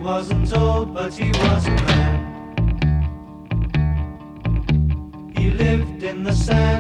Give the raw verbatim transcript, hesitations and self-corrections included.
wasn't old, but he was a man. He lived in the sand.